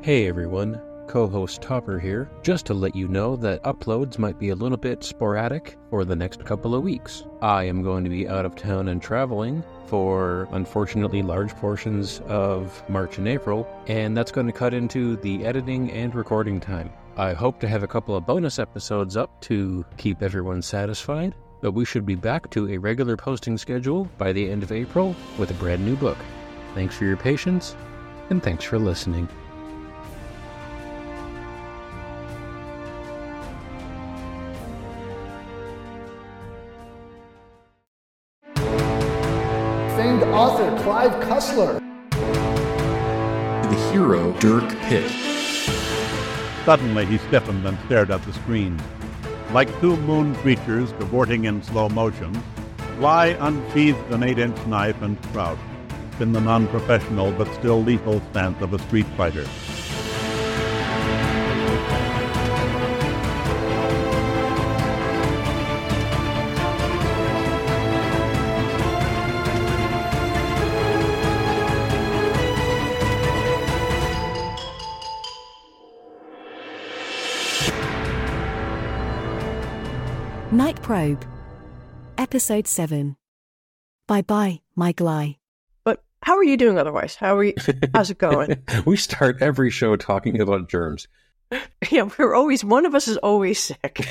Hey everyone, co-host Topper here, just to let you know that uploads might be a little bit sporadic for the next couple of weeks. I am going to be out of town and traveling for, unfortunately, large portions of March and April, and that's going to cut into the editing and recording time. I hope to have a couple of bonus episodes up to keep everyone satisfied, but we should be back to a regular posting schedule by the end of April with a brand new book. Thanks for your patience, and thanks for listening. Famed author Clive Cussler. The hero Dirk Pitt. Suddenly he stiffened and stared at the screen. Like two moon creatures cavorting in slow motion, Bly unsheathed an 8-inch knife and crouched in the non-professional but still lethal stance of a street fighter. Night Probe, Episode 7. Bye-bye, my Gly. But how are you doing otherwise? How's it going? We start every show talking about germs. Yeah, one of us is always sick.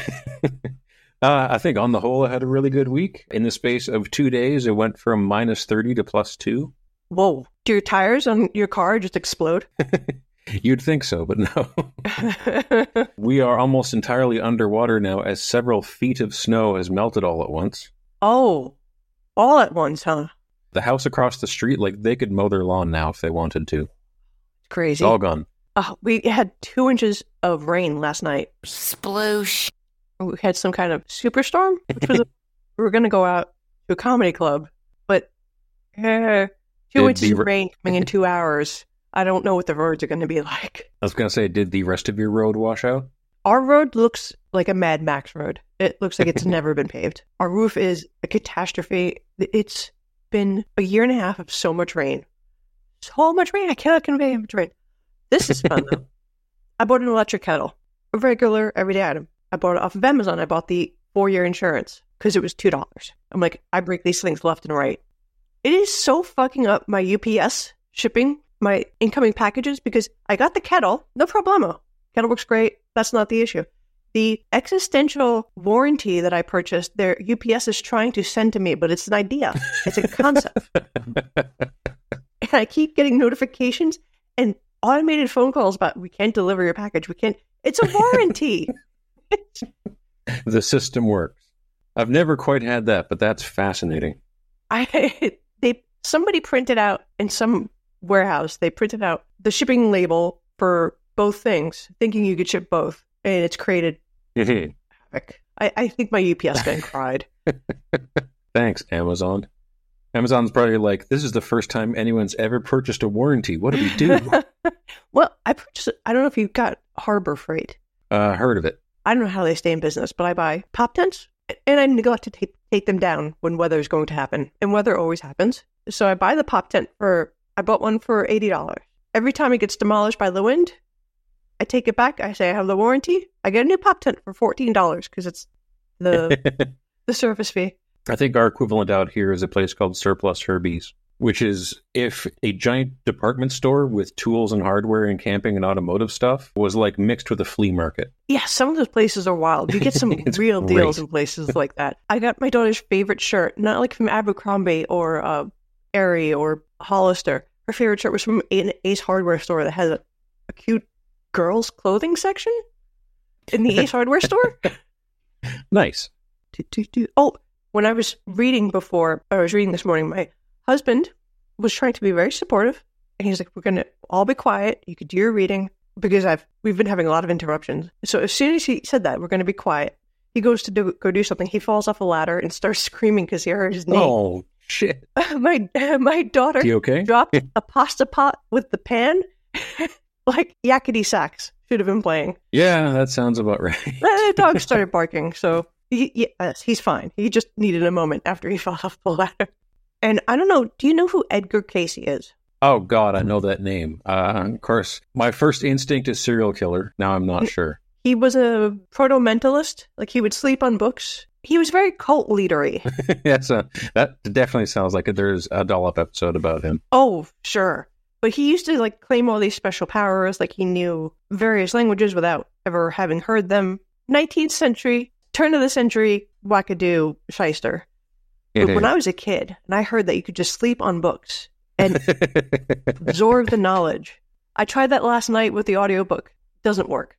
I think on the whole, I had a really good week. In the space of 2 days, it went from -30 to +2. Whoa. Do your tires on your car just explode? You'd think so, but no. We are almost entirely underwater now as several feet of snow has melted all at once. Oh, all at once, huh? The house across the street, they could mow their lawn now if they wanted to. Crazy. It's all gone. We had 2 inches of rain last night. Sploosh. We had some kind of superstorm, which was we were going to go out to a comedy club, but 2 inches of rain coming in 2 hours. I don't know what the roads are going to be like. I was going to say, did the rest of your road wash out? Our road looks like a Mad Max road. It looks like it's never been paved. Our roof is a catastrophe. It's been a year and a half of so much rain. So much rain. I cannot convey how much rain. This is fun, though. I bought an electric kettle. A regular, everyday item. I bought it off of Amazon. I bought the 4-year insurance because it was $2. I'm like, I break these things left and right. It is so fucking up my UPS shipping, my incoming packages, because I got the kettle, no problemo. Kettle works great. That's not the issue. The existential warranty that I purchased, their UPS is trying to send to me, but it's an idea. It's a concept. And I keep getting notifications and automated phone calls about, we can't deliver your package. We can't. It's a warranty. The system works. I've never quite had that, but that's fascinating. Somebody printed out in some warehouse, they printed out the shipping label for both things, thinking you could ship both, and it's created havoc. I think my UPS guy cried. Thanks, Amazon. Amazon's probably like, this is the first time anyone's ever purchased a warranty. What do we do? Well, I don't know if you've got Harbor Freight. Heard of it. I don't know how they stay in business, but I buy pop tents, and I neglect to take them down when weather is going to happen, and weather always happens. So I buy the pop tent I bought one for $80. Every time it gets demolished by the wind, I take it back. I say I have the warranty. I get a new pop tent for $14 because it's the service fee. I think our equivalent out here is a place called Surplus Herbies, which is if a giant department store with tools and hardware and camping and automotive stuff was mixed with a flea market. Yeah, some of those places are wild. You get some real deals in places like that. I got my daughter's favorite shirt, not from Abercrombie or Aerie or Hollister. Her favorite shirt was from an Ace Hardware store that has a cute girls' clothing section in the Ace Hardware store. Nice. Oh, when I was reading this morning, my husband was trying to be very supportive, and he's like, we're going to all be quiet. You could do your reading, because we've been having a lot of interruptions. So as soon as he said that, we're going to be quiet, he goes to go do something. He falls off a ladder and starts screaming because he heard his name. Oh, shit. My daughter dropped a pasta pot with the pan, like Yakety Sax should have been playing. Yeah, that sounds about right. The dog started barking, so he's fine. He just needed a moment after he fell off the ladder. And I don't know, do you know who Edgar Casey is? Oh, God, I know that name. Of course, my first instinct is serial killer. Now I'm not sure. He was a proto-mentalist. Like, he would sleep on books. He was very cult leadery. Yes, that definitely sounds like there's a dollop episode about him. Oh, sure. But he used to, like, claim all these special powers, like he knew various languages without ever having heard them. 19th century, turn of the century, wackadoo shyster. But when I was a kid, and I heard that you could just sleep on books and absorb the knowledge. I tried that last night with the audiobook. Doesn't work.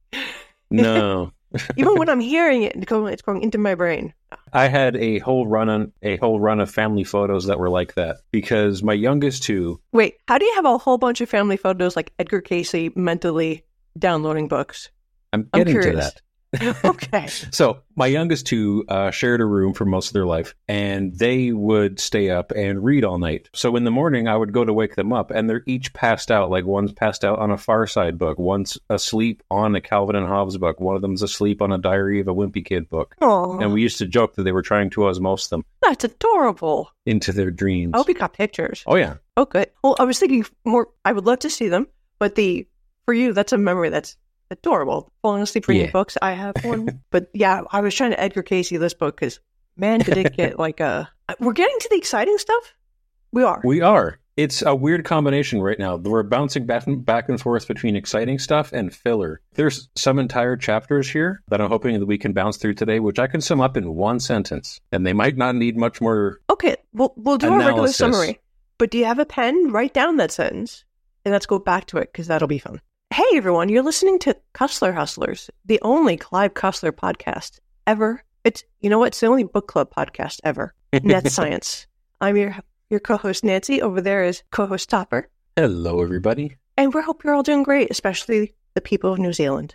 No. Even when I'm hearing it, it's going into my brain. I had a whole run of family photos that were like that because my youngest two. Wait, how do you have a whole bunch of family photos like Edgar Cayce mentally downloading books? I'm getting to that. Okay. So my youngest two shared a room for most of their life, and they would stay up and read all night. So in the morning, I would go to wake them up, and they're each passed out. Like, one's passed out on a Far Side book, one's asleep on a Calvin and Hobbes book, one of them's asleep on a Diary of a Wimpy Kid book. Aww. And we used to joke that they were trying to osmose them That's adorable. into their dreams. I hope you got pictures. Oh, yeah. Oh, good. Well, I was thinking more, I would love to see them, but for you, that's a memory that's adorable. Falling asleep reading books. I have one. But yeah, I was trying to Edgar Cayce this book because, man, did it get like we're getting to the exciting stuff? We are. We are. It's a weird combination right now. We're bouncing back and forth between exciting stuff and filler. There's some entire chapters here that I'm hoping that we can bounce through today, which I can sum up in one sentence. And they might not need much more. Okay, we'll do a regular summary. But do you have a pen? Write down that sentence. And let's go back to it because that'll be fun. Hey, everyone, you're listening to Cussler Hustlers, the only Clive Cussler podcast ever. It's the only book club podcast ever. And that's science. I'm your co-host, Nancy. Over there is co-host Topper. Hello, everybody. And we hope you're all doing great, especially the people of New Zealand.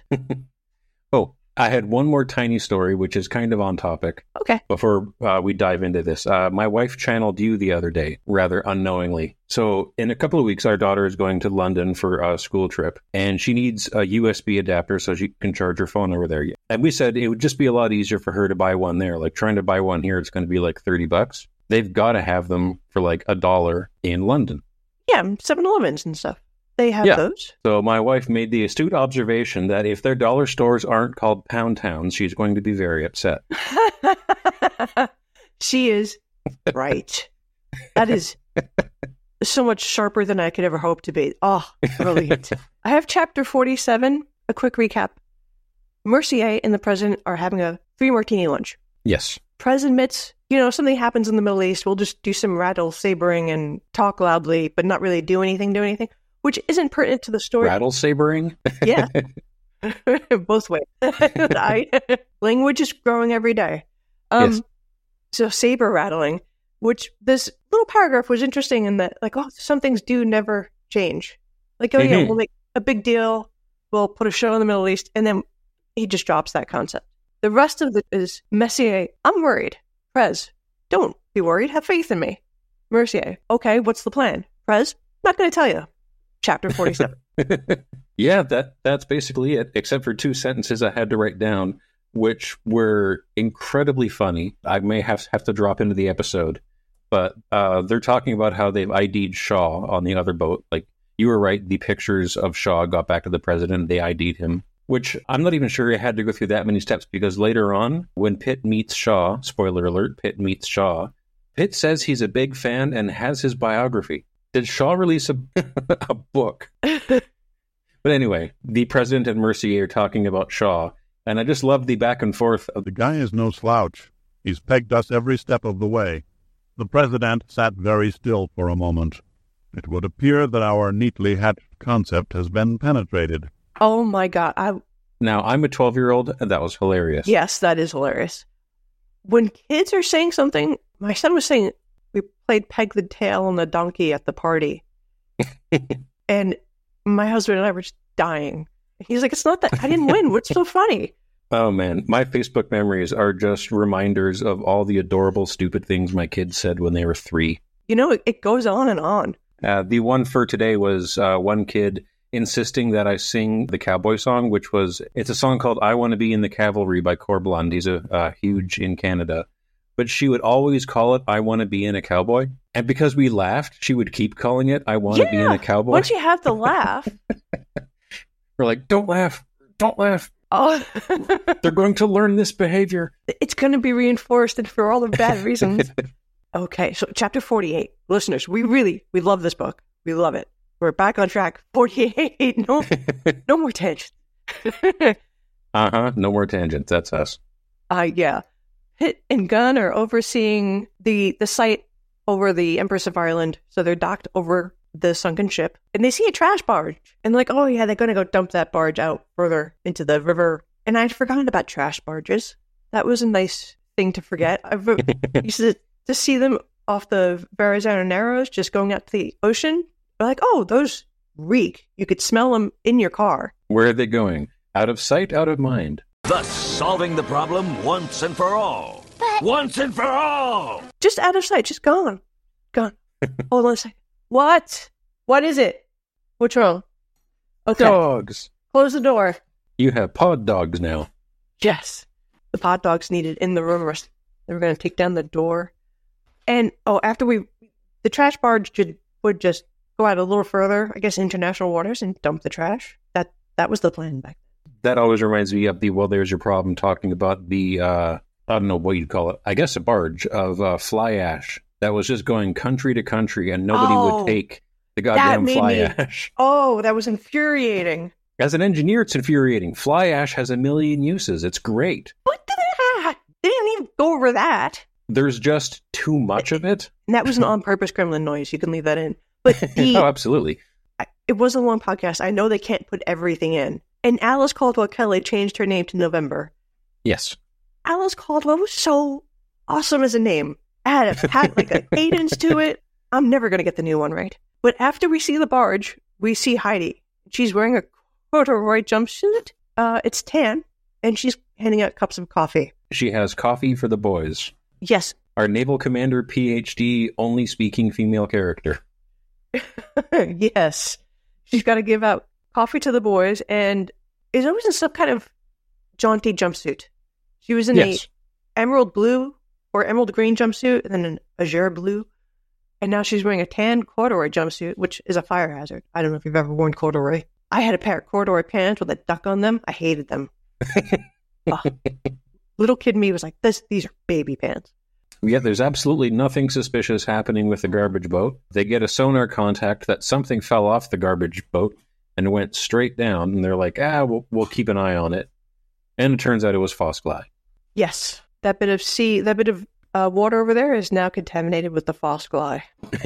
Oh, I had one more tiny story, which is kind of on topic. Okay. Before we dive into this, my wife channeled you the other day, rather unknowingly. So in a couple of weeks, our daughter is going to London for a school trip, and she needs a USB adapter so she can charge her phone over there. And we said it would just be a lot easier for her to buy one there. Like, trying to buy one here, it's going to be like $30. They've got to have them for like $1 in London. Yeah, 7-Elevens and stuff. They have those. So my wife made the astute observation that if their dollar stores aren't called pound towns, she's going to be very upset. She is right. That is so much sharper than I could ever hope to be. Oh, brilliant. I have chapter 47. A quick recap. Mercier and the president are having a 3-martini lunch. Yes. Prez admits, something happens in the Middle East. We'll just do some rattle sabering and talk loudly, but not really do anything. Which isn't pertinent to the story. Rattle sabering? Yeah. Both ways. Language is growing every day. Yes. So saber rattling, which this little paragraph was interesting in that, like, some things do never change. Like, yeah, we'll make a big deal. We'll put a show in the Middle East. And then he just drops that concept. The rest of it is Messier. I'm worried. Prez, don't be worried. Have faith in me. Mercier. Okay, what's the plan? Prez, not going to tell you. Chapter 47. Yeah, that's basically it, except for 2 sentences I had to write down, which were incredibly funny. I may have to drop into the episode, but they're talking about how they've ID'd Shaw on the other boat. Like, you were right, the pictures of Shaw got back to the president, they ID'd him, which I'm not even sure I had to go through that many steps, because later on, when Pitt meets Shaw, spoiler alert, Pitt meets Shaw, Pitt says he's a big fan and has his biography. Did Shaw release a book? But anyway, the president and Mercier are talking about Shaw, and I just love the back and forth of The guy is no slouch. He's pegged us every step of the way. The president sat very still for a moment. It would appear that our neatly hatched concept has been penetrated. Oh my God. Now, I'm a 12-year-old, and that was hilarious. Yes, that is hilarious. When kids are saying something, my son was saying, we played Peg the Tail on the Donkey at the party. And my husband and I were just dying. He's like, it's not that, I didn't win. What's so funny? Oh, man. My Facebook memories are just reminders of all the adorable, stupid things my kids said when they were 3. It goes on and on. The one for today was one kid insisting that I sing the cowboy song, it's a song called I Want to Be in the Cavalry by Cor Blund. He's a huge in Canada. but she would always call it I Want to Be in a Cowboy. And because we laughed, she would keep calling it I Want to Be in a Cowboy. Once you have to laugh. We're like, don't laugh. Don't laugh. Oh, They're going to learn this behavior. it's going to be reinforced and for all the bad reasons. Okay, so chapter 48. Listeners, we love this book. We love it. We're back on track. 48. No more tangents. No more tangents. That's us. Yeah. Pitt and Gunn are overseeing the site over the Empress of Ireland. So they're docked over the sunken ship. And they see a trash barge. And like, oh yeah, they're going to go dump that barge out further into the river. And I'd forgotten about trash barges. That was a nice thing to forget. I used to see them off the Verrazano Narrows just going out to the ocean. Like, oh, those reek. You could smell them in your car. Where are they going? Out of sight, out of mind. Thus solving the problem once and for all. Once and for all! Just out of sight, just gone. Gone. Hold on a second. What? What is it? What's wrong? Okay. Dogs. Close the door. You have pod dogs now. Yes. The pod dogs needed in the room. They were going to take down the door. And, after the trash barge would just go out a little further, I guess, international waters and dump the trash. That was the plan back then. That always reminds me of the, well, there's your problem, talking about the, I don't know what you'd call it. I guess a barge of fly ash that was just going country to country and nobody would take the goddamn fly ash. Oh, that was infuriating. As an engineer, it's infuriating. Fly ash has a million uses. It's great. What did they didn't even go over that. There's just too much of it. And that was an on-purpose gremlin noise. You can leave that in. But Oh, absolutely. It was a long podcast. I know they can't put everything in. And Alice Caldwell Kelly changed her name to November. Yes. Alice Caldwell was so awesome as a name. Had a cadence to it. I'm never going to get the new one right. But after we see the barge, we see Heidi. She's wearing a corduroy jumpsuit. It's tan, and she's handing out cups of coffee. She has coffee for the boys. Yes. Our naval commander, PhD, only speaking female character. Yes. She's got to give out coffee to the boys, and is always in some kind of jaunty jumpsuit. She was in a emerald blue or emerald green jumpsuit, and then an azure blue. And now she's wearing a tan corduroy jumpsuit, which is a fire hazard. I don't know if you've ever worn corduroy. I had a pair of corduroy pants with a duck on them. I hated them. Little kid me was like, these are baby pants. Yeah, there's absolutely nothing suspicious happening with the garbage boat. They get a sonar contact that something fell off the garbage boat and went straight down. And they're like, we'll keep an eye on it. And it turns out it was Phosgly. Yes. That bit of water over there is now contaminated with the Phosgly.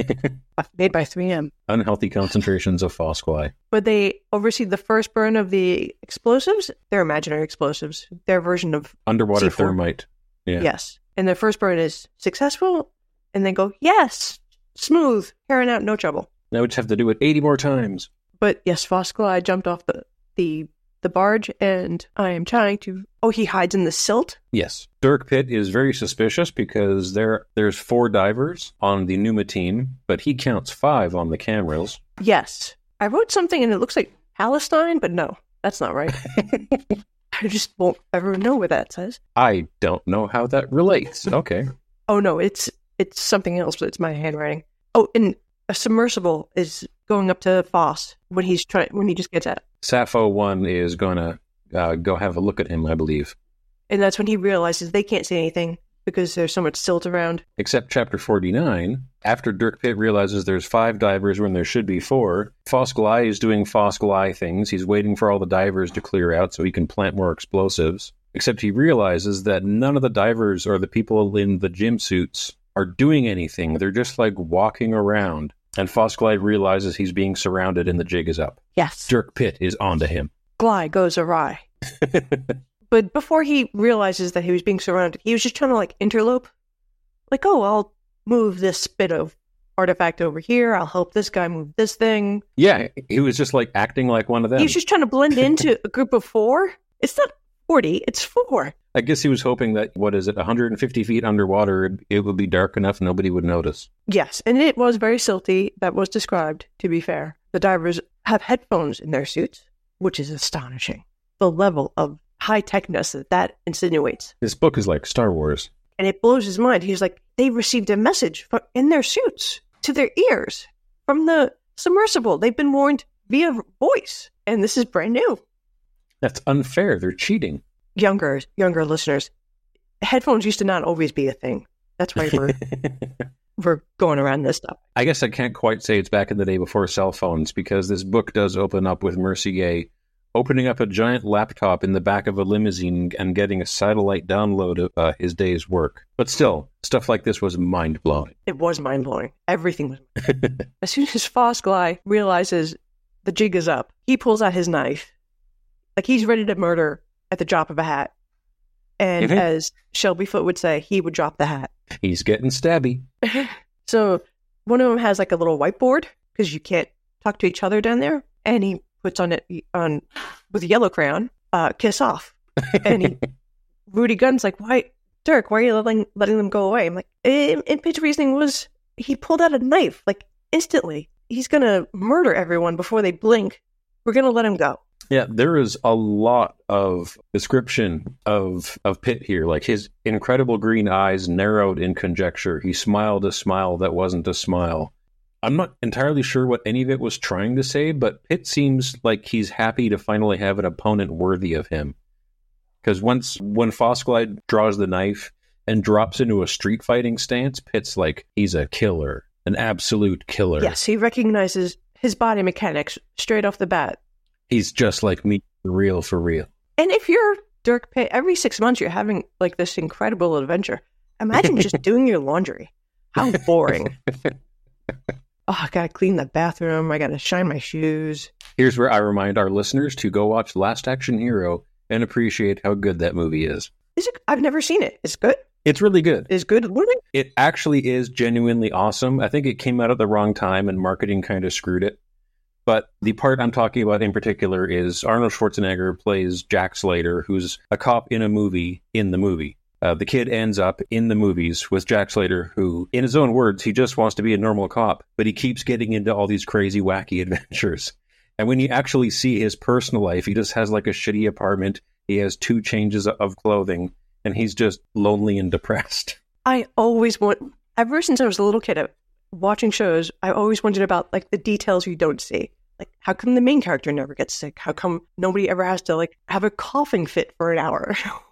Made by 3M. Unhealthy concentrations of Phosgly. But they oversee the first burn of the explosives. They're imaginary explosives. Their version of underwater C4. thermite. Yeah. Yes. And their first burn is successful. And they go, yes, smooth, carrying out, no trouble. Now we just have to do it 80 more times. But yes, Phosgly jumped off the barge, and I am trying to... Oh, he hides in the silt? Yes. Dirk Pitt is very suspicious because there's 4 divers on the Pneumatine, but he counts 5 on the cameras. Yes. I wrote something and it looks like Palestine, but no, that's not right. I just won't ever know what that says. I don't know how that relates. Okay. Oh no, it's something else, but it's my handwriting. Oh, and a submersible is going up to Foss when he just gets out. Sappho 1 is going to go have a look at him, I believe. And that's when he realizes they can't see anything because there's so much silt around. Except chapter 49, after Dirk Pitt realizes there's 5 divers when there should be 4, Phosgly is doing Phosgly things. He's waiting for all the divers to clear out so he can plant more explosives. Except he realizes that none of the divers or the people in the gym suits are doing anything. They're just like walking around. And Phosgly realizes he's being surrounded and the jig is up. Yes. Dirk Pitt is onto him. Gly goes awry. But before he realizes that he was being surrounded, he was just trying to interlope. Like, oh, I'll move this bit of artifact over here. I'll help this guy move this thing. Yeah, he was just acting like one of them. He was just trying to blend into a group of 4. It's not 40, it's 4. I guess he was hoping that, 150 feet underwater, it would be dark enough nobody would notice. Yes, and it was very silty. That was described, to be fair. The divers have headphones in their suits, which is astonishing. The level of high-techness that insinuates. This book is like Star Wars. And it blows his mind. He's like, they received a message in their suits to their ears from the submersible. They've been warned via voice. And this is brand new. That's unfair. They're cheating. Younger listeners, headphones used to not always be a thing. That's why we're going around this stuff. I guess I can't quite say it's back in the day before cell phones, because this book does open up with Mercier opening up a giant laptop in the back of a limousine and getting a satellite download of his day's work. But still, stuff like this was mind-blowing. It was mind-blowing. Everything was. As soon as Fosgly realizes the jig is up, he pulls out his knife. Like he's ready to murder at the drop of a hat. And as Shelby Foote would say, he would drop the hat. He's getting stabby. So one of them has like a little whiteboard, because you can't talk to each other down there. And he puts on with a yellow crayon, kiss off. And Rudy Gunn's like, why, Dirk, why are you letting them go away? I'm like, and Pitt's reasoning was he pulled out a knife, like instantly. He's going to murder everyone before they blink. We're going to let him go. Yeah, there is a lot of description of Pitt here. Like his incredible green eyes narrowed in conjecture. He smiled a smile that wasn't a smile. I'm not entirely sure what any of it was trying to say, but Pitt seems like he's happy to finally have an opponent worthy of him. Because when Fosgly draws the knife and drops into a street fighting stance, Pitt's like, he's a killer, an absolute killer. Yes, he recognizes his body mechanics straight off the bat. He's just like me, for real. And if you're Dirk Pitt, every 6 months you're having like this incredible adventure. Imagine just doing your laundry. How boring. I gotta clean the bathroom. I gotta shine my shoes. Here's where I remind our listeners to go watch Last Action Hero and appreciate how good that movie is. Is it? I've never seen it. It's good? It's really good. It's good? It actually is genuinely awesome. I think it came out at the wrong time and marketing kind of screwed it. But the part I'm talking about in particular is Arnold Schwarzenegger plays Jack Slater, who's a cop in a movie in the movie. The kid ends up in the movies with Jack Slater, who, in his own words, he just wants to be a normal cop, but he keeps getting into all these crazy, wacky adventures. And when you actually see his personal life, he just has like a shitty apartment. He has 2 changes of clothing, and he's just lonely and depressed. I always ever since I was a little kid, watching shows, I always wondered about like the details you don't see. Like, how come the main character never gets sick? How come nobody ever has to like have a coughing fit for an hour?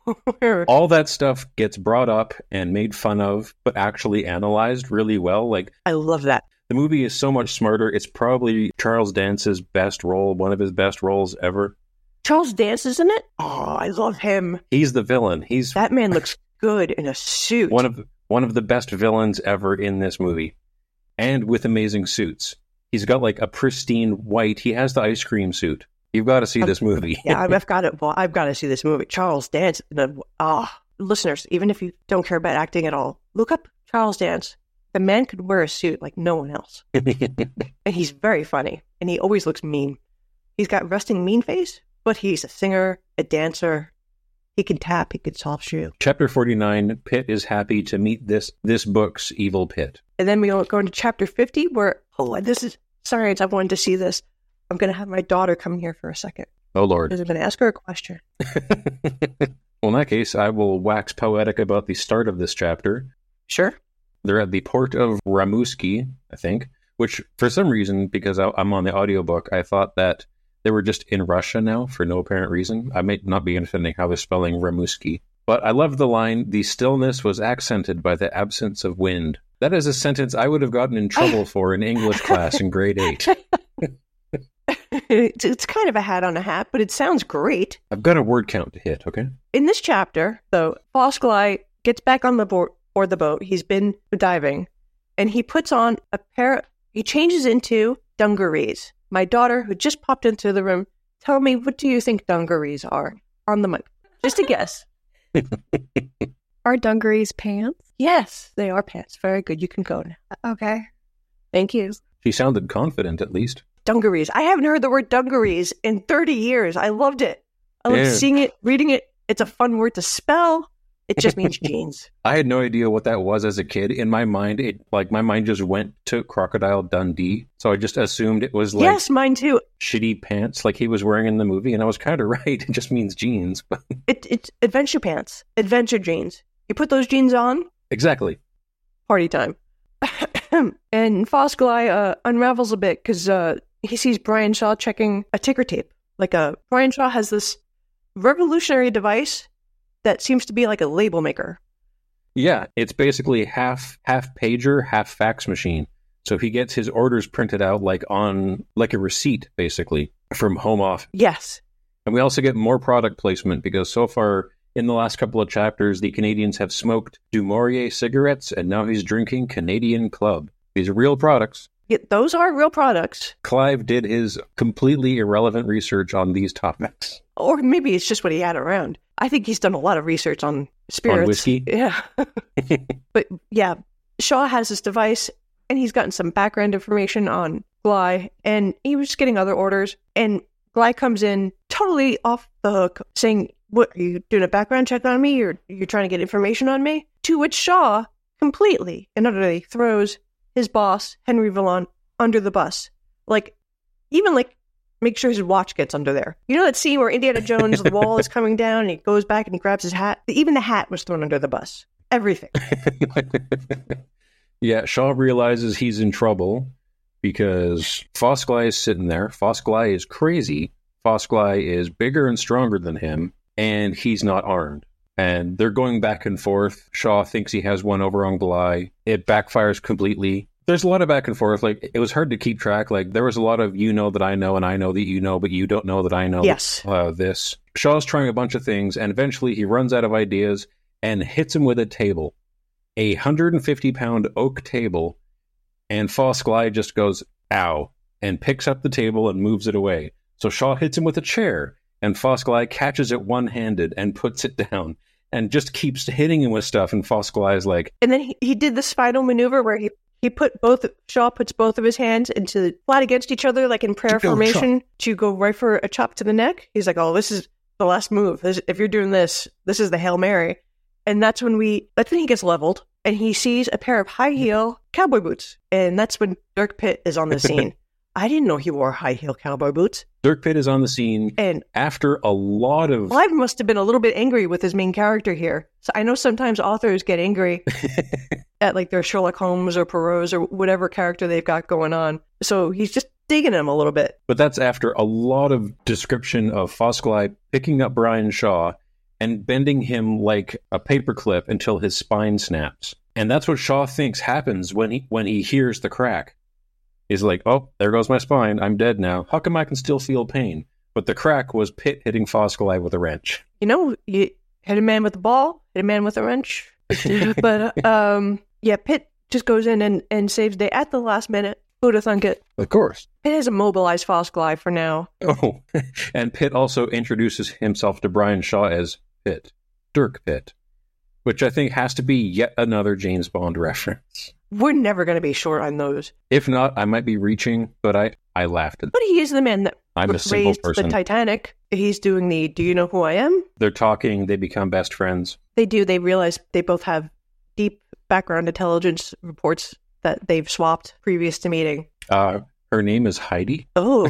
All that stuff gets brought up and made fun of, but actually analyzed really well. Like, I love that. The movie is so much smarter. It's probably Charles Dance's best role, one of his best roles ever. Charles Dance is in it? Oh, I love him. He's the villain. That man looks good in a suit. One of the best villains ever in this movie, and with amazing suits. He's got like a pristine white. He has the ice cream suit. You've got to see this movie. Yeah, I've got it. Well, I've got to see this movie. Charles Dance. Listeners, even if you don't care about acting at all, look up Charles Dance. The man could wear a suit like no one else. And he's very funny. And he always looks mean. He's got resting mean face, but he's a singer, a dancer. He can tap. He can soft shoe. Chapter 49, Pitt is happy to meet this book's evil Pitt. And then we go into chapter 50 where, sorry, I wanted to see this. I'm going to have my daughter come here for a second. Oh, Lord. Because I'm going to ask her a question. Well, in that case, I will wax poetic about the start of this chapter. Sure. They're at the port of Rimouski, I think, which for some reason, because I'm on the audiobook, I thought that they were just in Russia now for no apparent reason. I may not be understanding how they're spelling Rimouski. But I love the line, the stillness was accented by the absence of wind. That is a sentence I would have gotten in trouble for in English class in grade 8. It's kind of a hat on a hat, but it sounds great. I've got a word count to hit, okay? In this chapter, though, Fosgly gets back on the board or the boat. He's been diving, and he puts on he changes into dungarees. My daughter, who just popped into the room, tell me, what do you think dungarees are? On the mic. Just a guess. Are dungarees pants? Yes, they are pants. Very good. You can go now. Okay. Thank you. She sounded confident, at least. Dungarees. I haven't heard the word dungarees in 30 years. I loved it. I loved seeing it, reading it. It's a fun word to spell. It just means jeans. I had no idea what that was as a kid. In my mind, my mind just went to Crocodile Dundee. So I just assumed it was like... Yes, mine too. ...shitty pants like he was wearing in the movie. And I was kind of right. It just means jeans. But It's adventure pants. Adventure jeans. You put those jeans on, Exactly. party time. And Fosgly unravels a bit because he sees Brian Shaw checking a ticker tape. Brian Shaw has this revolutionary device that seems to be like a label maker. Yeah, it's basically half pager, half fax machine. So he gets his orders printed out like a receipt, basically, from home office. Yes. And we also get more product placement because so far in the last couple of chapters, the Canadians have smoked Du Maurier cigarettes and now he's drinking Canadian Club. These are real products. Yeah, those are real products. Clive did his completely irrelevant research on these topics. Or maybe it's just what he had around. I think he's done a lot of research on spirits. On whiskey? Yeah. But yeah, Shaw has this device and he's gotten some background information on Gly and he was just getting other orders. And Gly comes in totally off the hook saying, "What, are you doing a background check on me? You're trying to get information on me?" To which Shaw completely and utterly throws his boss, Henry Vallon, under the bus. Make sure his watch gets under there. You know that scene where Indiana Jones, the wall is coming down and he goes back and he grabs his hat? Even the hat was thrown under the bus. Everything. Yeah, Shaw realizes he's in trouble because Fosgly is sitting there. Fosgly is crazy. Fosgly is bigger and stronger than him, and he's not armed. And they're going back and forth. Shaw thinks he has one over on Gly. It backfires completely. There's a lot of back and forth. It was hard to keep track. There was a lot of you know that I know, and I know that you know, but you don't know that I know this. Shaw's trying a bunch of things, and eventually he runs out of ideas and hits him with a table. A 150-pound oak table, and Fosgly just goes, "Ow," and picks up the table and moves it away. So Shaw hits him with a chair, and Fosgly catches it one-handed and puts it down, and just keeps hitting him with stuff, and Fosgly is like... And then he did this final maneuver where Shaw puts both of his hands into flat against each other, like in prayer formation, to go right for a chop to the neck. He's like, "Oh, this is the last move. If you're doing this is the Hail Mary." And that's when he gets leveled and he sees a pair of high heel cowboy boots. And that's when Dirk Pitt is on the scene. I didn't know he wore high heel cowboy boots. Dirk Pitt is on the scene, and after a lot of... Clive must have been a little bit angry with his main character here. So I know sometimes authors get angry at their Sherlock Holmes or Poirot or whatever character they've got going on. So he's just digging him a little bit. But that's after a lot of description of Fosgly picking up Brian Shaw and bending him like a paperclip until his spine snaps. And that's what Shaw thinks happens when he hears the crack. He's like, "Oh, there goes my spine. I'm dead now. How come I can still feel pain?" But the crack was Pitt hitting Fosgly with a wrench. You hit a man with a ball, hit a man with a wrench. But, Pitt just goes in and saves the day at the last minute. Who'd have thunk it? Of course. Pitt has immobilized Fosgly for now. Oh, and Pitt also introduces himself to Brian Shaw as Pitt. Dirk Pitt. Which I think has to be yet another James Bond reference. We're never going to be short on those. If not, I might be reaching, but I laughed at it. But he is the man that raised the Titanic. He's doing the "Do you know who I am?" They're talking, they become best friends. They do. They realize they both have deep background intelligence reports that they've swapped previous to meeting. Her name is Heidi. Oh.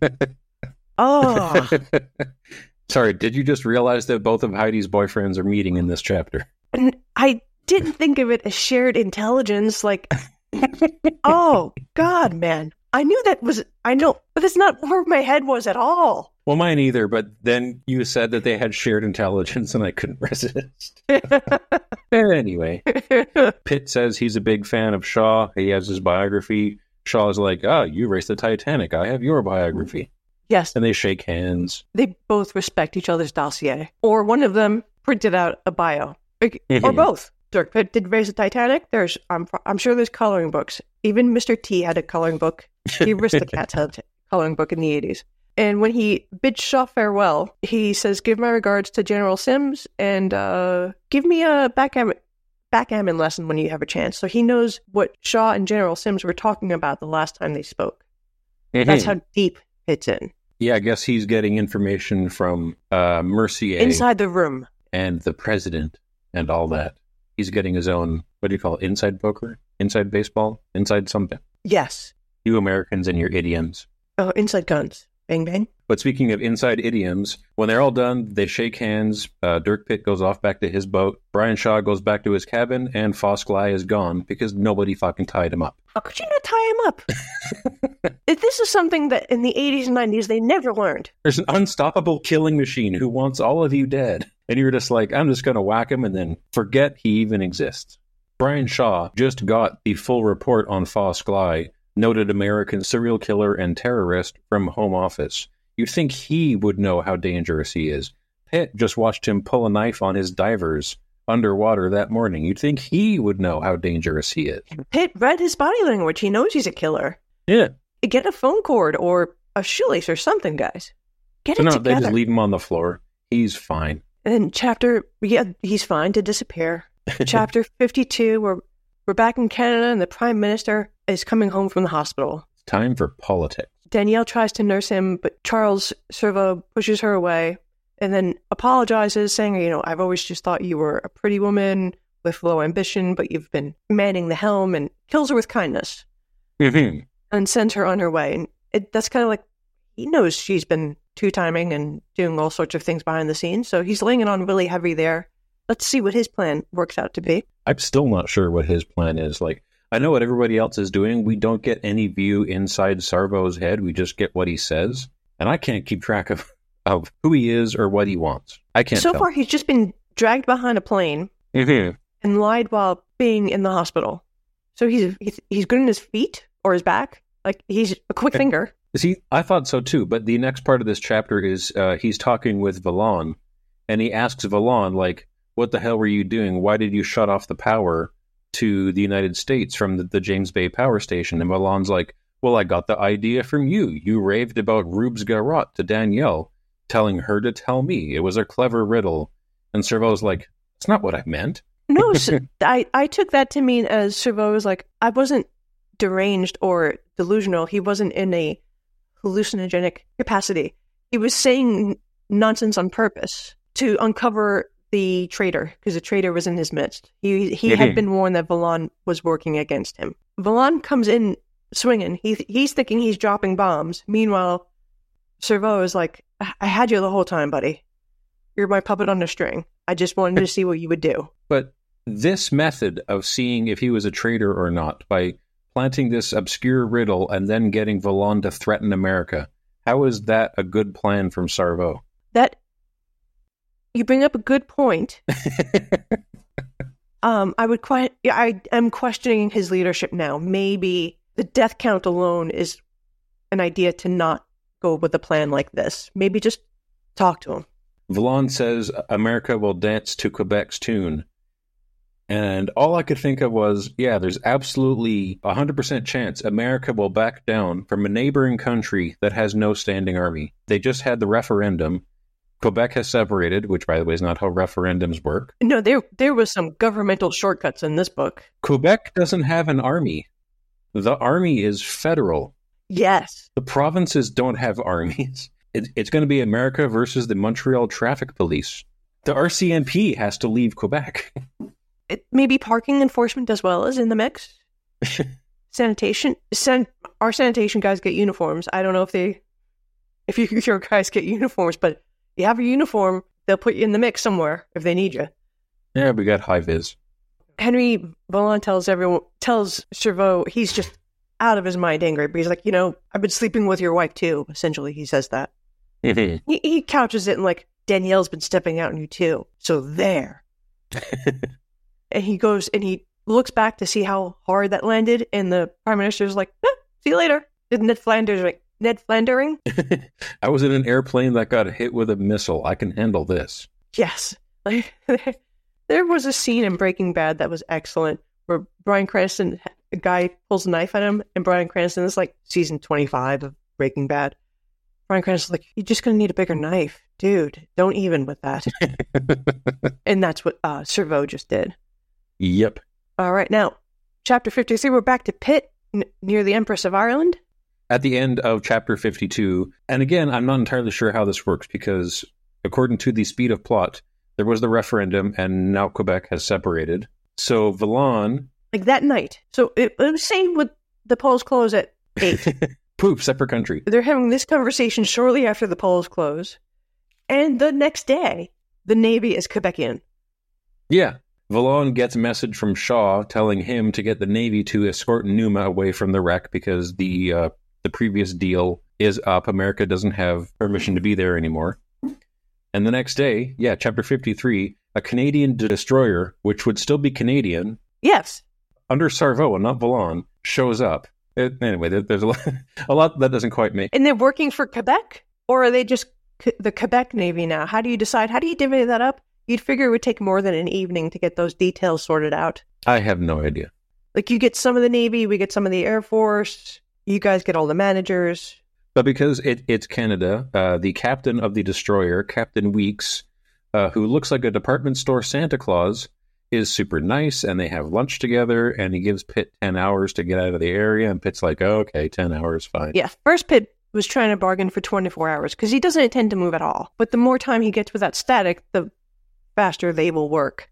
Oh. Sorry, did you just realize that both of Heidi's boyfriends are meeting in this chapter? And I didn't think of it as shared intelligence. Oh, God, man. I know, but that's not where my head was at all. Well, mine either, but then you said that they had shared intelligence and I couldn't resist. Anyway, Pitt says he's a big fan of Shaw. He has his biography. Shaw's like, "Oh, you raced the Titanic. I have your biography." Yes. And they shake hands. They both respect each other's dossier. Or one of them printed out a bio. Or both. Dirk Pitt did race the Titanic. I'm sure there's coloring books. Even Mr. T had a coloring book. The Aristocats had a coloring book in the 80s. And when he bids Shaw farewell, he says, "Give my regards to General Sims and give me a backgammon lesson when you have a chance." So he knows what Shaw and General Sims were talking about the last time they spoke. That's how deep it's in. Yeah, I guess he's getting information from Mercier. Inside the room. And the president and all that. He's getting his own, what do you call it, inside poker? Inside baseball? Inside something? Yes. You Americans and your idioms. Oh, inside guns. Bang, bang. But speaking of inside idioms, when they're all done, they shake hands. Dirk Pitt goes off back to his boat. Brian Shaw goes back to his cabin, and Foscly is gone because nobody fucking tied him up. How could you not tie him up? If this is something that in the 80s and 90s they never learned. There's an unstoppable killing machine who wants all of you dead. And you're just like, I'm just going to whack him and then forget he even exists. Brian Shaw just got the full report on Foscly, noted American serial killer and terrorist, from Home Office. You'd think he would know how dangerous he is. Pitt just watched him pull a knife on his divers underwater that morning. You'd think he would know how dangerous he is. Pitt read his body language. He knows he's a killer. Yeah. Get a phone cord or a shoelace or something, guys. Get it together. They just leave him on the floor. He's fine. And then he's fine to disappear. Chapter 52, we're back in Canada and the Prime Minister is coming home from the hospital. Time for politics. Danielle tries to nurse him, but Charles Servo pushes her away and then apologizes, saying, I've always just thought you were a pretty woman with low ambition, but you've been manning the helm, and kills her with kindness. Mm-hmm. And sends her on her way. And that's kind of like, he knows she's been two-timing and doing all sorts of things behind the scenes, so he's laying it on really heavy there. Let's see what his plan works out to be. I'm still not sure what his plan is. Like, I know what everybody else is doing. We don't get any view inside Sarvo's head. We just get what he says. And I can't keep track of who he is or what he wants. I can't So tell. far, he's just been dragged behind a plane and lied while being in the hospital. So he's good on his feet or his back. Like, he's a quick thinker. See, I thought so too. But the next part of this chapter is he's talking with Valon. And he asks Valon, like, what the hell were you doing? Why did you shut off the power to the United States from the James Bay power station? And Valon's like, well, I got the idea from you. You raved about Rubes Garot to Danielle, telling her to tell me. It was a clever riddle. And Servo's like, that's not what I meant. No, I took that to mean as Servo was like, I wasn't deranged or delusional. He wasn't in a hallucinogenic capacity. He was saying nonsense on purpose to uncover the traitor, because the traitor was in his midst. He had been warned that Valon was working against him. Valon comes in swinging. He's thinking he's dropping bombs. Meanwhile, Servo is like, I had you the whole time, buddy. You're my puppet on a string. I just wanted to see what you would do. But this method of seeing if he was a traitor or not, by planting this obscure riddle and then getting Valon to threaten America, how is that a good plan from Sarvo? You bring up a good point. I am questioning his leadership now. Maybe the death count alone is an idea to not go with a plan like this. Maybe just talk to him. Valon says America will dance to Quebec's tune. And all I could think of was, yeah, there's absolutely 100% chance America will back down from a neighboring country that has no standing army. They just had the referendum. Quebec has separated, which, by the way, is not how referendums work. No, there was some governmental shortcuts in this book. Quebec doesn't have an army. The army is federal. Yes. The provinces don't have armies. It's going to be America versus the Montreal Traffic Police. The RCMP has to leave Quebec. Maybe parking enforcement as well is in the mix. Sanitation. Our sanitation guys get uniforms. I don't know if your guys get uniforms, but you have a uniform, they'll put you in the mix somewhere if they need you. Yeah, we got high vis. Henry Valon tells Servo he's just out of his mind angry, but he's like, I've been sleeping with your wife too. Essentially, he says that. He couches it in like, Danielle's been stepping out on you too. So there. And he goes and he looks back to see how hard that landed, and the Prime Minister's like, see you later. Ned Flandering? I was in an airplane that got hit with a missile. I can handle this. Yes. There was a scene in Breaking Bad that was excellent where Bryan Cranston, a guy pulls a knife at him, and Bryan Cranston is like season 25 of Breaking Bad. Bryan Cranston's like, you're just going to need a bigger knife. Dude, don't even with that. And that's what Servo just did. Yep. All right, now, chapter 53, we're back to Pitt, near the Empress of Ireland. At the end of chapter 52, and again, I'm not entirely sure how this works, because according to the speed of plot, there was the referendum, and now Quebec has separated. So Valon... Like that night. So it was saying with the polls close at 8. Poof, separate country. They're having this conversation shortly after the polls close. And the next day, the Navy is Quebecian. Yeah. Vallon gets a message from Shaw telling him to get the Navy to escort Numa away from the wreck because the previous deal is up. America doesn't have permission to be there anymore. And the next day, Chapter 53, a Canadian destroyer, which would still be Canadian, Yes. under Sarveau and not Vallon, shows up. Anyway, there's a lot that doesn't quite make. And they're working for Quebec? Or are they just the Quebec Navy now? How do you decide? How do you divvy that up? You'd figure it would take more than an evening to get those details sorted out. I have no idea. Like, you get some of the Navy, we get some of the Air Force, you guys get all the managers. But because it's Canada, the captain of the destroyer, Captain Weeks, who looks like a department store Santa Claus, is super nice, and they have lunch together, and he gives Pitt 10 hours to get out of the area, and Pitt's like, oh, okay, 10 hours, fine. Yeah, first Pitt was trying to bargain for 24 hours, because he doesn't intend to move at all. But the more time he gets without static, the faster they will work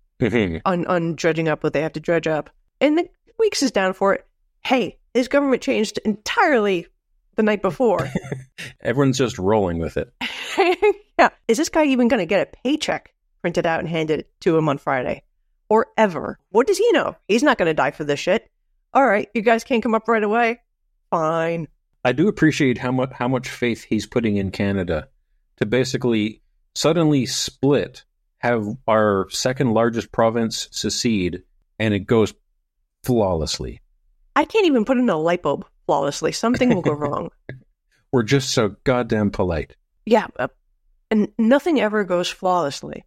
on dredging up what they have to dredge up. And the Weeks is down for it. Hey, his government changed entirely the night before. Everyone's just rolling with it. Yeah. Is this guy even going to get a paycheck printed out and handed to him on Friday? Or ever? What does he know? He's not going to die for this shit. All right, you guys can't come up right away? Fine. I do appreciate how much faith he's putting in Canada to basically suddenly split, have our second largest province secede, and it goes flawlessly. I can't even put in a light bulb flawlessly. Something will go wrong. We're just so goddamn polite. Yeah, and nothing ever goes flawlessly,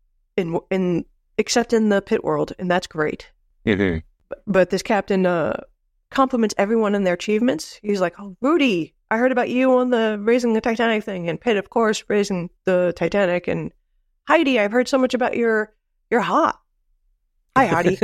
except in the Pitt world, and that's great. Mm-hmm. But this captain compliments everyone on their achievements. He's like, "Oh, Rudy, I heard about you on the raising the Titanic thing," and Pitt, of course, raising the Titanic, and Heidi, I've heard so much about you're hot. Hi, Heidi.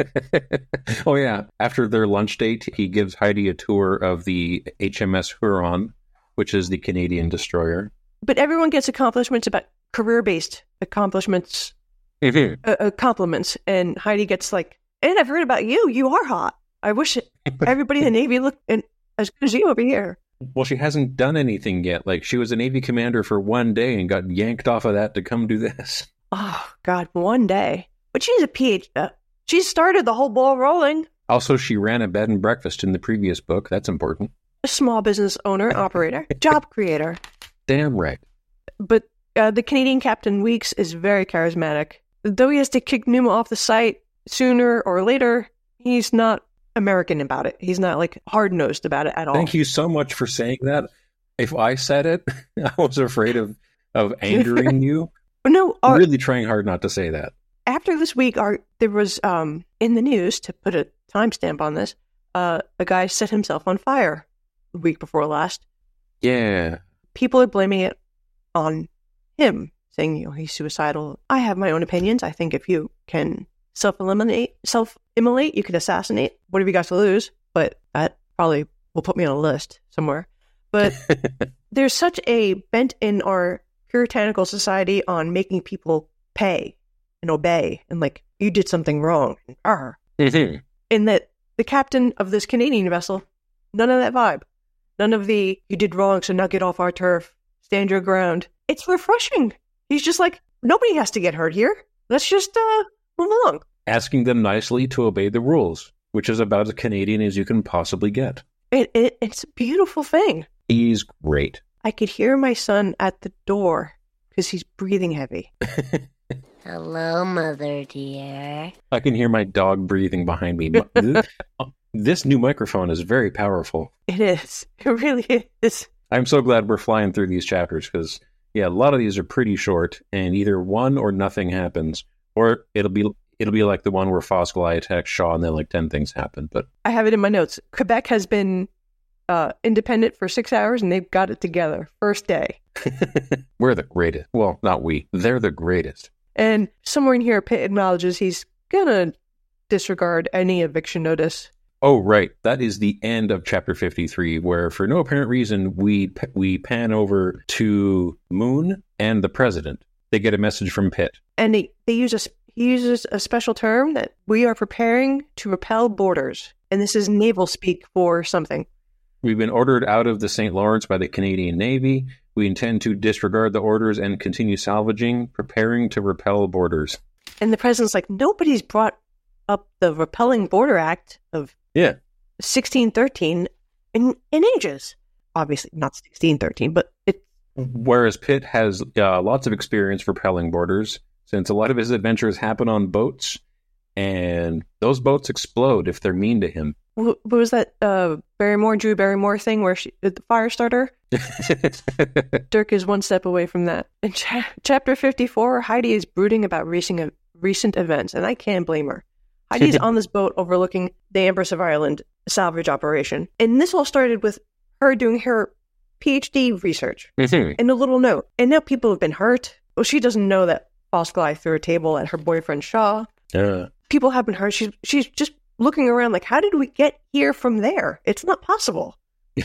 Oh, yeah. After their lunch date, he gives Heidi a tour of the HMS Huron, which is the Canadian destroyer. But everyone gets accomplishments about career-based accomplishments, compliments, and Heidi gets like, and I've heard about you. You are hot. I wish everybody in the Navy looked as good as you over here. Well, she hasn't done anything yet. Like, she was a Navy commander for one day and got yanked off of that to come do this. Oh, God, one day. But she's a PhD. She started the whole ball rolling. Also, she ran a bed and breakfast in the previous book. That's important. A small business owner, operator, job creator. Damn right. But the Canadian Captain Weeks is very charismatic. Though he has to kick Numa off the site sooner or later, he's not American about it. He's not like hard-nosed about it at all. Thank you so much for saying that. If I said it, I was afraid of angering you. No, I'm really trying hard not to say that. After this week, there was in the news, to put a timestamp on this, a guy set himself on fire the week before last. Yeah. People are blaming it on him, saying, he's suicidal. I have my own opinions. I think if you can self-immolate, you can assassinate. What have you got to lose? But that probably will put me on a list somewhere. But there's such a bent in our puritanical society on making people pay and obey, and like, you did something wrong. Mm-hmm. And that the captain of this Canadian vessel, none of that vibe. None of the, you did wrong, so now get off our turf. Stand your ground. It's refreshing. He's just like, nobody has to get hurt here. Let's just move along. Asking them nicely to obey the rules, which is about as Canadian as you can possibly get. It's a beautiful thing. He's great. I could hear my son at the door because he's breathing heavy. Hello, Mother dear. I can hear my dog breathing behind me. This new microphone is very powerful. It is. It really is. I'm so glad we're flying through these chapters because, a lot of these are pretty short, and either one or nothing happens, or it'll be like the one where Fosgly attacks Shaw and then like 10 things happen. But I have it in my notes. Quebec has been independent for 6 hours, and they've got it together. First day. We're the greatest. Well, not we. They're the greatest. And somewhere in here, Pitt acknowledges he's gonna disregard any eviction notice. Oh, right. That is the end of chapter 53, where for no apparent reason, we pan over to Moon and the president. They get a message from Pitt. And he uses a special term that we are preparing to repel boarders. And this is naval speak for something. We've been ordered out of the St. Lawrence by the Canadian Navy. We intend to disregard the orders and continue salvaging, preparing to repel borders. And the president's like, nobody's brought up the Repelling Border Act of 1613 in ages. Obviously, not 1613, but it. Whereas Pitt has lots of experience repelling borders, since a lot of his adventures happen on boats, and those boats explode if they're mean to him. What was that Drew Barrymore thing where the fire starter? Dirk is one step away from that. In chapter 54, Heidi is brooding about recent events, and I can't blame her. Heidi's on this boat overlooking the Empress of Ireland salvage operation. And this all started with her doing her PhD research in a little note. And now people have been hurt. Well, she doesn't know that Foscli threw a table at her boyfriend Shaw. People have been hurt. She's just looking around like, how did we get here from there? It's not possible.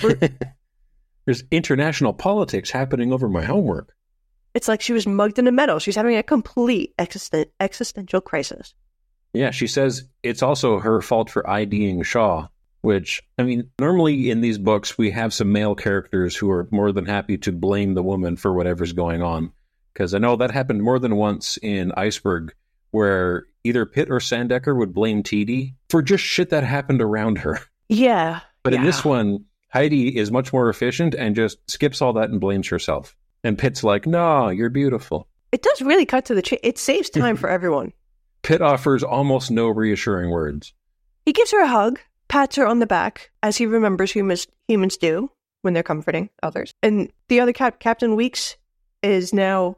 There's international politics happening over my homework. It's like she was mugged in a meadow. She's having a complete existential crisis. Yeah, she says it's also her fault for IDing Shaw, which, I mean, normally in these books, we have some male characters who are more than happy to blame the woman for whatever's going on. Because I know that happened more than once in Iceberg, where either Pitt or Sandecker would blame Teedy for just shit that happened around her. Yeah. But in this one, Heidi is much more efficient and just skips all that and blames herself. And Pitt's like, no, you're beautiful. It does really cut to the chase. It saves time for everyone. Pitt offers almost no reassuring words. He gives her a hug, pats her on the back, as he remembers humans do when they're comforting others. And the other Captain Weeks is now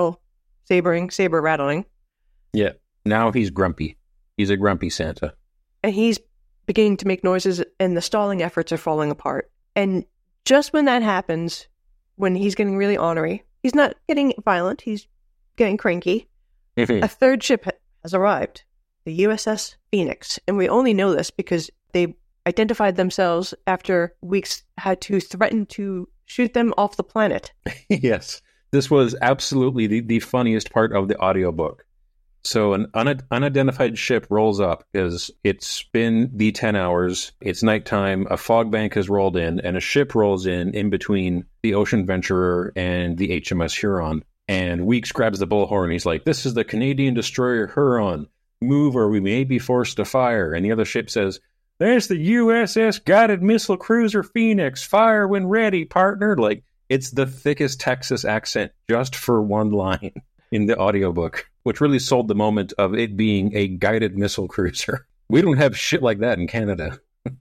saber rattling. Yeah, now he's grumpy. He's a grumpy Santa. And he's beginning to make noises, and the stalling efforts are falling apart. And just when that happens, when he's getting really ornery, he's not getting violent, he's getting cranky, a third ship has arrived, the USS Phoenix. And we only know this because they identified themselves after Weeks had to threaten to shoot them off the planet. Yes, this was absolutely the funniest part of the audiobook. So an unidentified ship rolls up because it's been the 10 hours. It's nighttime. A fog bank has rolled in, and a ship rolls in between the Ocean Venturer and the HMS Huron. And Weeks grabs the bullhorn. He's like, "This is the Canadian destroyer Huron. Move or we may be forced to fire." And the other ship says, "That's the USS Guided Missile Cruiser Phoenix. Fire when ready, partner." Like, it's the thickest Texas accent just for one line in the audiobook, which really sold the moment of it being a guided missile cruiser. We don't have shit like that in Canada.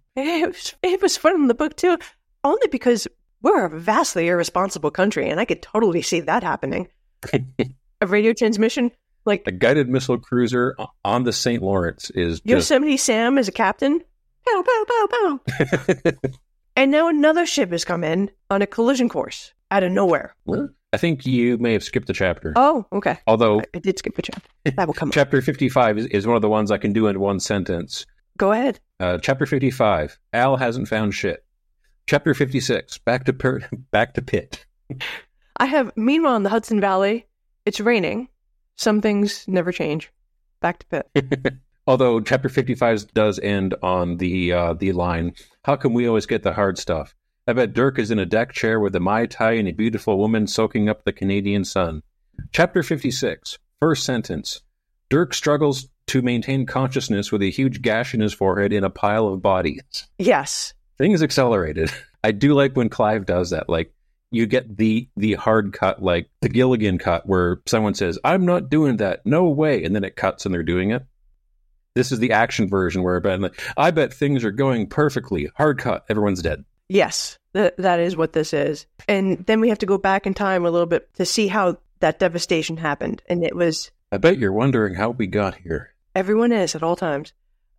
It was fun in the book, too, only because we're a vastly irresponsible country, and I could totally see that happening. A radio transmission, like... A guided missile cruiser on the St. Lawrence is just... Yosemite Sam is a captain. Pow, pow, pow, pow. And now another ship has come in on a collision course out of nowhere. Well, I think you may have skipped a chapter. Oh, okay. Although... I did skip a chapter. That will come Chapter 55 is one of the ones I can do in one sentence. Go ahead. Chapter 55, Al hasn't found shit. Chapter 56, back to Pitt. I have, meanwhile, in the Hudson Valley, it's raining. Some things never change. Back to Pitt. Although Chapter 55 does end on the line, "How come we always get the hard stuff? I bet Dirk is in a deck chair with a Mai Tai and a beautiful woman soaking up the Canadian sun." Chapter 56, first sentence. Dirk struggles to maintain consciousness with a huge gash in his forehead in a pile of bodies. Yes. Things accelerated. I do like when Clive does that. Like, you get the hard cut, like the Gilligan cut, where someone says, "I'm not doing that. No way." And then it cuts and they're doing it. This is the action version where I bet things are going perfectly. Hard cut. Everyone's dead. Yes, that is what this is. And then we have to go back in time a little bit to see how that devastation happened. And it was... I bet you're wondering how we got here. Everyone is at all times.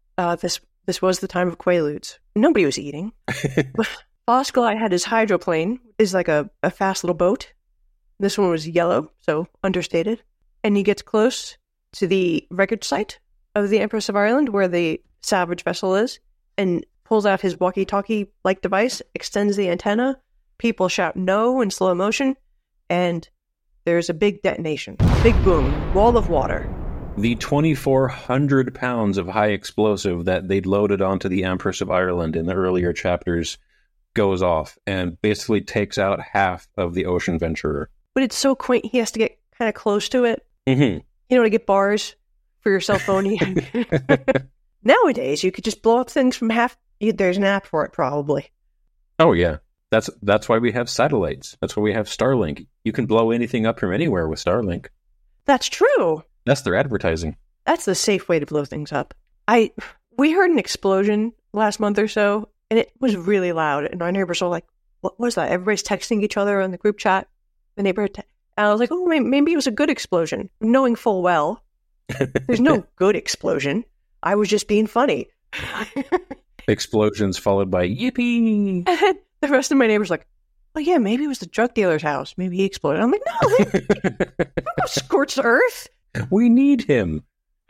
This was the time of Quaaludes. Nobody was eating. Foscli had his hydroplane. Is like a fast little boat. This one was yellow, so understated. And he gets close to the wreckage site of the Empress of Ireland, where the salvage vessel is, and pulls out his walkie-talkie-like device, extends the antenna. People shout "no" in slow motion, and there's a big detonation. Big boom. Wall of water. The 2,400 pounds of high explosive that they'd loaded onto the Empress of Ireland in the earlier chapters goes off and basically takes out half of the Ocean Venturer. But it's so quaint, he has to get kind of close to it. Mm-hmm. You know, to get bars for your cell phone. Nowadays, you could just blow up things from there's an app for it, probably. Oh, yeah. That's why we have satellites. That's why we have Starlink. You can blow anything up from anywhere with Starlink. That's true. That's their advertising. That's the safe way to blow things up. We heard an explosion last month or so, and it was really loud. And our neighbors were like, "What was that?" Everybody's texting each other on the group chat. The neighborhood, and I was like, "Oh, maybe it was a good explosion," knowing full well there's no good explosion. I was just being funny. Explosions followed by yippee. And the rest of my neighbors were like, "Oh yeah, maybe it was the drug dealer's house. Maybe he exploded." I'm like, "No, scorched earth. We need him."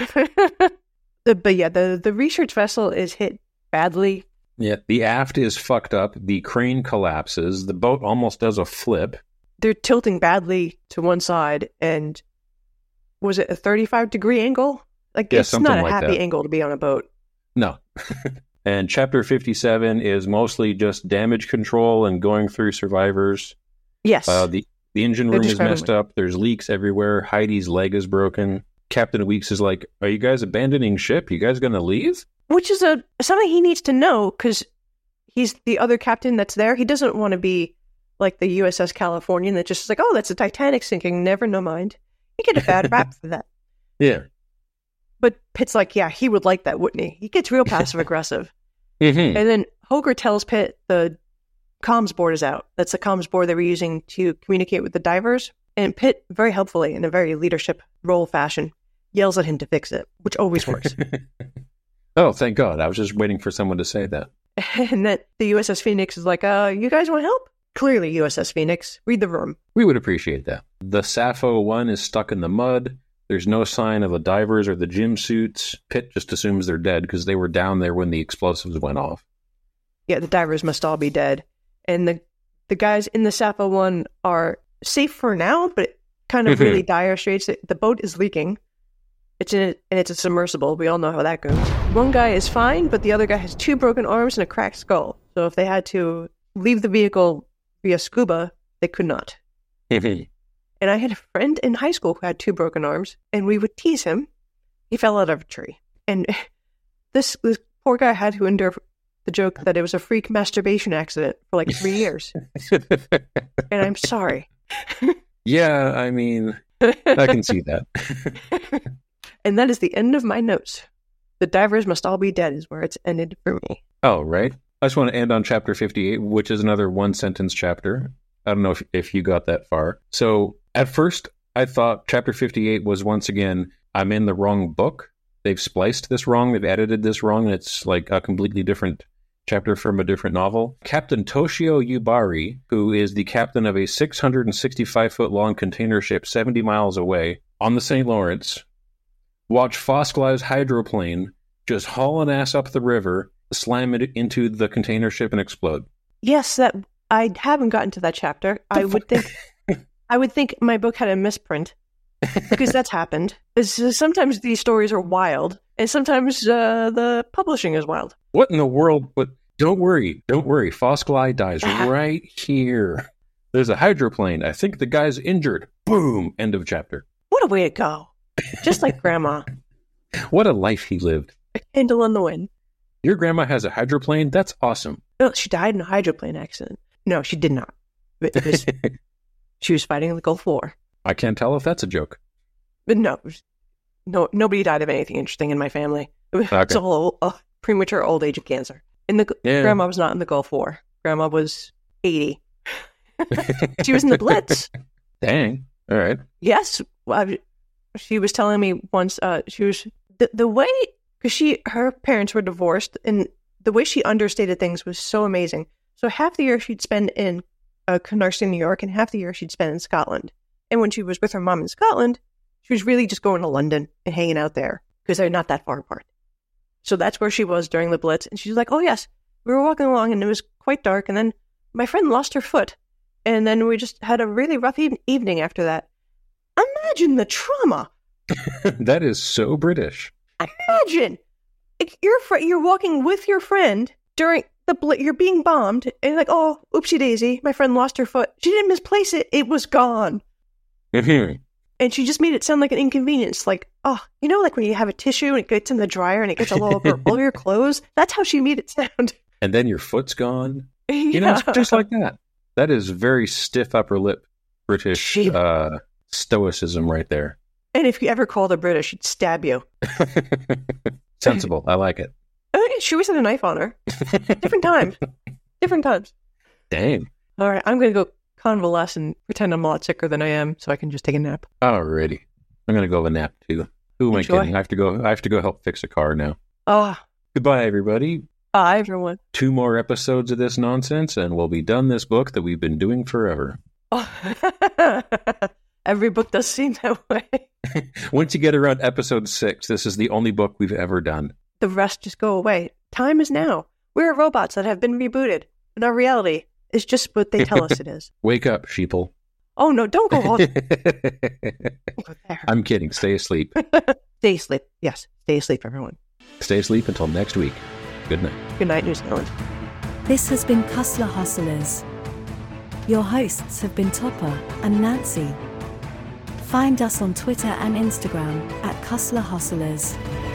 But yeah, the research vessel is hit badly. Yeah, the aft is fucked up. The crane collapses. The boat almost does a flip. They're tilting badly to one side, and was it a 35-degree angle? Like, yeah, it's not a like happy that. angle to be on a boat. No. And Chapter 57 is mostly just damage control and going through survivors. Yes. The engine room is messed up. There's leaks everywhere. Heidi's leg is broken. Captain Weeks is like, "Are you guys abandoning ship? You guys going to leave?" Which is something he needs to know, because he's the other captain that's there. He doesn't want to be like the USS Californian that just is like, "Oh, that's the Titanic sinking. Never, no mind." You get a bad rap for that. Yeah. But Pitt's like, yeah, he would like that, wouldn't he? He gets real passive-aggressive. Mm-hmm. And then Hoger tells Pitt the comms board is out. That's the comms board they were using to communicate with the divers. And Pitt, very helpfully, in a very leadership role fashion, yells at him to fix it, which always works. Oh, thank God. I was just waiting for someone to say that. And then the USS Phoenix is like, you guys want help? Clearly, USS Phoenix. Read the room. We would appreciate that. The Sappho 1 is stuck in the mud. There's no sign of the divers or the gym suits. Pitt just assumes they're dead because they were down there when the explosives went off. Yeah, the divers must all be dead. And the guys in the Sappho 1 are safe for now, but kind of really dire straits. The boat is leaking. It's a submersible. We all know how that goes. One guy is fine, but the other guy has 2 broken arms and a cracked skull. So if they had to leave the vehicle via scuba, they could not. And I had a friend in high school who had 2 broken arms, and we would tease him. He fell out of a tree. And this poor guy had to endure the joke that it was a freak masturbation accident for like 3 years. And I'm sorry. Yeah, I mean, I can see that. And that is the end of my notes. The divers must all be dead is where it's ended for me. Oh, right. I just want to end on Chapter 58, which is another one-sentence chapter. I don't know if you got that far. So at first, I thought Chapter 58 was, once again, I'm in the wrong book. They've spliced this wrong. They've edited this wrong. And it's like a completely different chapter from a different novel. Captain Toshio Yubari, who is the captain of a 665-foot-long container ship 70 miles away on the St. Lawrence, watched Fosgly's hydroplane just haul an ass up the river, slam it into the container ship, and explode. Yes, that I haven't gotten to that chapter. I would think my book had a misprint because that's happened. Sometimes these stories are wild, and sometimes the publishing is wild. What in the world? But don't worry. Fosgly dies right here. There's a hydroplane. I think the guy's injured. Boom. End of chapter. What a way to go. Just like Grandma. What a life he lived. A candle in the wind. Your grandma has a hydroplane? That's awesome. No, she died in a hydroplane accident. No, she did not. She was fighting in the Gulf War. I can't tell if that's a joke. But no, nobody died of anything interesting in my family. It's all premature old age of cancer. Grandma was not in the Gulf War. Grandma was 80. She was in the Blitz. Dang. All right. Yes. She was telling me once, she was, the way, because her parents were divorced, and the way she understated things was so amazing. So half the year she'd spend in Canarsie, New York, and half the year she'd spend in Scotland. And when she was with her mom in Scotland, she was really just going to London and hanging out there because they're not that far apart. So that's where she was during the Blitz. And she's like, oh yes, we were walking along and it was quite dark. And then my friend lost her foot. And then we just had a really rough evening after that. Imagine the trauma. That is so British. Imagine you're walking with your friend during you're being bombed, and you're like, oh, oopsie daisy, my friend lost her foot. She didn't misplace it. It was gone. And she just made it sound like an inconvenience. Like, oh, you know, like when you have a tissue and it gets in the dryer and it gets all over all your clothes? That's how she made it sound. And then your foot's gone. You know, it's just like that. That is very stiff upper lip British stoicism right there. And if you ever call the British, she'd stab you. Sensible. I like it. She always had a knife on her. Different times. Dang. All right, I'm going to go convalesce and pretend I'm a lot sicker than I am so I can just take a nap. Alrighty. I'm going to go have a nap too. Who am I kidding? I have to go help fix a car now. Goodbye, everybody. Bye, everyone. 2 more episodes of this nonsense and we'll be done this book that we've been doing forever. Every book does seem that way. Once you get around episode 6, this is the only book we've ever done. The rest just go away. Time is now. We're robots that have been rebooted. And our reality is just what they tell us it is. Wake up, sheeple. Oh, no, don't go all... I'm kidding. Stay asleep. Stay asleep. Yes, stay asleep, everyone. Stay asleep until next week. Good night. Good night, New Zealand. This has been Cussler Hustlers. Your hosts have been Topper and Nancy. Find us on Twitter and Instagram at Cussler Hustlers.